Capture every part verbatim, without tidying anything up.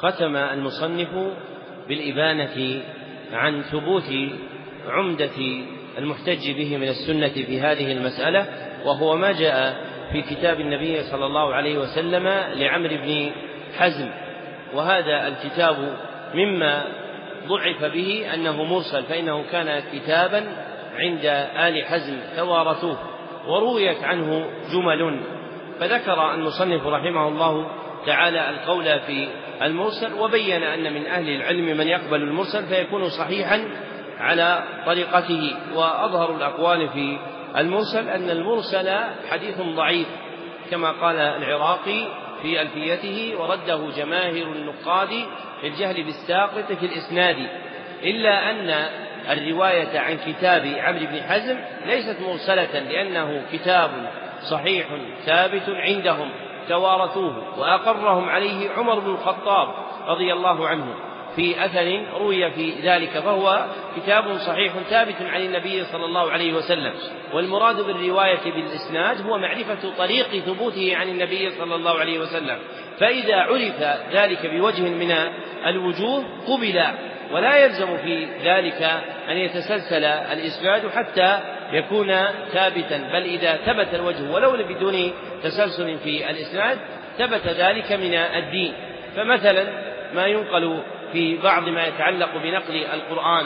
ختم المصنف بالإبانة عن ثبوت عمدة المحتج به من السنة في هذه المسألة، وهو ما جاء في كتاب النبي صلى الله عليه وسلم لعمرو بن حزم. وهذا الكتاب مما ضعف به أنه مرسل، فإنه كان كتابا عند آل حزم توارثوه، ورويت عنه جمل، فذكر المصنف رحمه الله تعالى القول في المرسل، وبين أن من أهل العلم من يقبل المرسل فيكون صحيحا على طريقته. وأظهر الأقوال في المرسل أن المرسل حديث ضعيف كما قال العراقي في ألفيته، ورده جماهير النقاد في الجهل بالساقط في الإسناد، إلا أن الرواية عن كتاب عمرو بن حزم ليست مرسلة، لأنه كتاب صحيح ثابت عندهم توارثوه، وأقرهم عليه عمر بن الخطاب رضي الله عنه في أثر روي في ذلك، فهو كتاب صحيح ثابت عن النبي صلى الله عليه وسلم. والمراد بالرواية بالإسناد هو معرفة طريق ثبوته عن النبي صلى الله عليه وسلم، فإذا عرف ذلك بوجه من الوجوه قبل، ولا يلزم في ذلك أن يتسلسل الإسناد حتى يكون ثابتا، بل إذا ثبت الوجه ولو بدون تسلسل في الإسناد ثبت ذلك من الدين. فمثلا ما ينقل في بعض ما يتعلق بنقل القرآن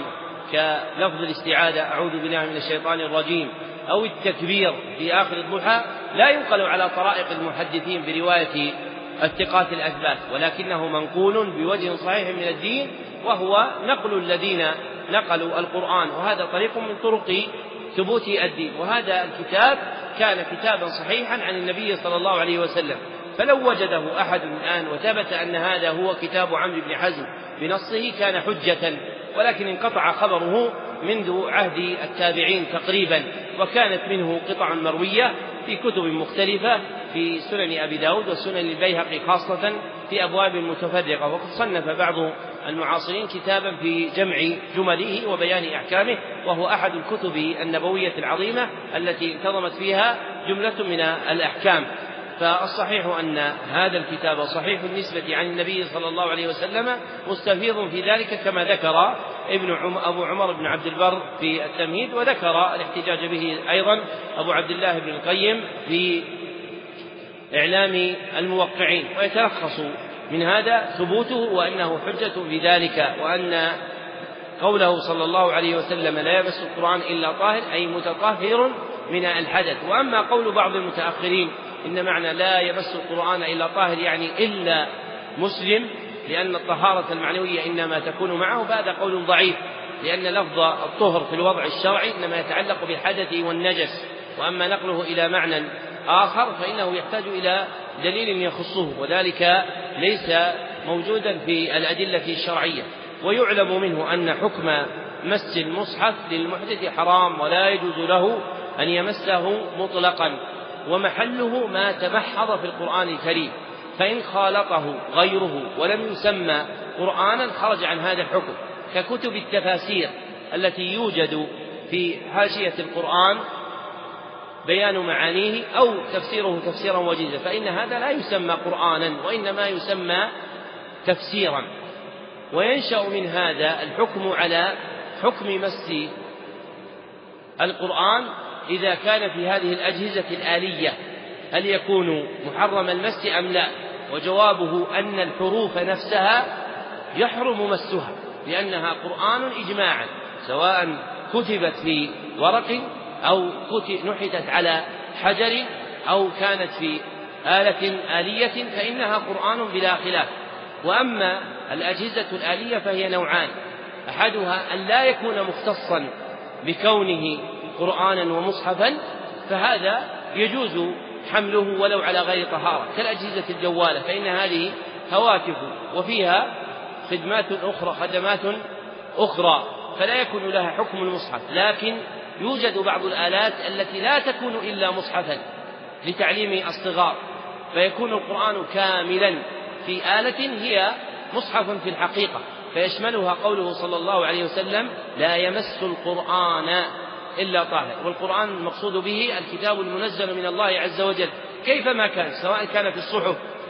كلفظ الاستعاذة أعوذ بالله من الشيطان الرجيم، أو التكبير في آخر الضحى، لا ينقل على طرائق المحدثين برواية الثقات الأثبات، ولكنه منقول بوجه صحيح من الدين، وهو نقل الذين نقلوا القرآن، وهذا طريق من طرق ثبوت الدين. وهذا الكتاب كان كتابا صحيحا عن النبي صلى الله عليه وسلم، فلو وجده أحد الآن وثبت أن هذا هو كتاب عمرو بن حزم بنصه كان حجة، ولكن انقطع خبره منذ عهد التابعين تقريبا، وكانت منه قطع مروية في كتب مختلفة في سنن أبي داود وسنن البيهقي خاصة في أبواب متفرقة. وقد صنف بعض المعاصرين كتابا في جمع جمله وبيان أحكامه، وهو أحد الكتب النبوية العظيمة التي انتظمت فيها جملة من الأحكام. فالصحيح أن هذا الكتاب صحيح النسبة عن النبي صلى الله عليه وسلم، مستفيض في ذلك كما ذكر ابن عم أبو عمر بن عبد البر في التمهيد، وذكر الاحتجاج به أيضا أبو عبد الله بن القيم في إعلام الموقعين. ويتلخص من هذا ثبوته وأنه حجة في ذلك، وأن قوله صلى الله عليه وسلم لا يمس القرآن إلا طاهر أي متطهر من الحدث. وأما قول بعض المتأخرين إن معنى لا يمس القرآن إلا طاهر يعني إلا مسلم، لأن الطهارة المعنوية إنما تكون معه، فهذا قول ضعيف، لأن لفظ الطهر في الوضع الشرعي إنما يتعلق بالحدث والنجس، وأما نقله إلى معنى آخر فإنه يحتاج إلى دليل يخصه، وذلك ليس موجودا في الأدلة الشرعية. ويعلم منه أن حكم مس المصحف للمحدث حرام، ولا يجوز له أن يمسه مطلقا، ومحله ما تمحض في القرآن الكريم، فإن خالطه غيره ولم يسمى قرآنا خرج عن هذا الحكم، ككتب التفاسير التي يوجد في حاشية القرآن بيان معانيه أو تفسيره تفسيرا وجيزا، فإن هذا لا يسمى قرآنا وإنما يسمى تفسيرا. وينشأ من هذا الحكم على حكم مس القرآن إذا كان في هذه الأجهزة الآلية، هل يكون محرم المس أم لا؟ وجوابه أن الحروف نفسها يحرم مسها، لأنها قرآن إجماعا، سواء كتبت في ورق أو نحتت على حجر أو كانت في آلة آلية، فإنها قرآن بلا خلاف. وأما الأجهزة الآلية فهي نوعان، أحدها أن لا يكون مختصا بكونه قرآنا ومصحفا، فهذا يجوز حمله ولو على غير طهارة، كالأجهزة الجوالة، فإن هذه هواتف وفيها خدمات أخرى خدمات أخرى فلا يكون لها حكم المصحف. لكن يوجد بعض الآلات التي لا تكون إلا مصحفا لتعليم الصغار، فيكون القرآن كاملا في آلة هي مصحف في الحقيقة، فيشملها قوله صلى الله عليه وسلم لا يمس القرآن إلا طاهر. والقرآن المقصود به الكتاب المنزل من الله عز وجل كيفما كان، سواء كان في الصحف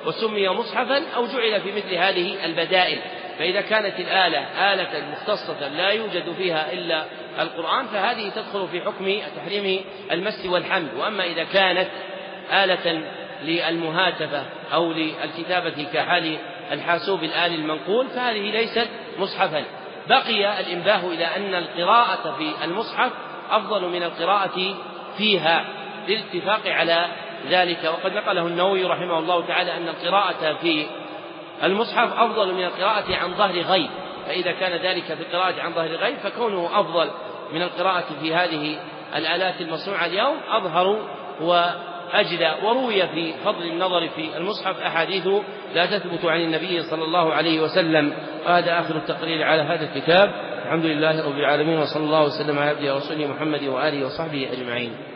وسمي مصحفا أو جعل في مثل هذه البدائل. فإذا كانت الآلة آلة مختصة لا يوجد فيها إلا القرآن فهذه تدخل في حكم تحريم المس والحمل. وأما إذا كانت آلة للمهاتفة أو للكتابة كحال الحاسوب الآلي المنقول فهذه ليست مصحفا. بقي الإنباه إلى أن القراءة في المصحف أفضل من القراءة فيها للاتفاق على ذلك. وقد نقله النووي رحمه الله تعالى أن القراءة في المصحف أفضل من القراءة عن ظهر غيب، فإذا كان ذلك في القراءة عن ظهر غيب فكونه أفضل من القراءة في هذه الآلات المصنوعة اليوم أظهر وأجلى. وروي في فضل النظر في المصحف أحاديث لا تثبت عن النبي صلى الله عليه وسلم. وهذا آخر التقرير على هذا الكتاب. الحمد لله رب العالمين، وصلى الله وسلم على عبده ورسوله محمد وآله وصحبه أجمعين.